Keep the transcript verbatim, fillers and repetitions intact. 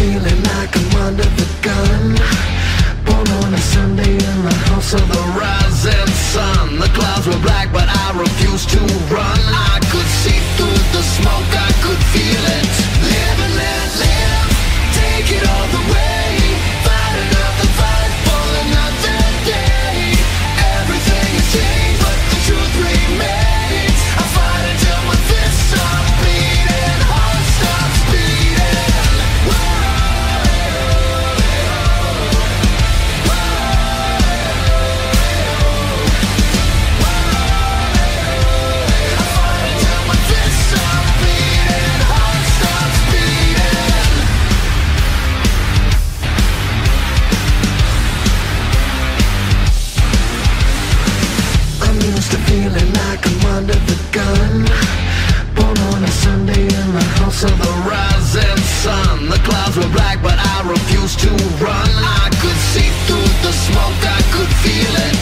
feeling like I'm under the gun. Born on a Sunday in the house of the rising sun. The clouds were black but I refused to run. I could see through the smoke, I could feel it. Live and let live, take it all the way. Fight another fight for another day. Everything has changed but the truth remains. I fight until my fists stop bleeding, heart stops beating. Whoa. Feeling like I'm under the gun. Born on a Sunday in the house of the rising sun. The clouds were black but I refused to run. I could see through the smoke, I could feel it.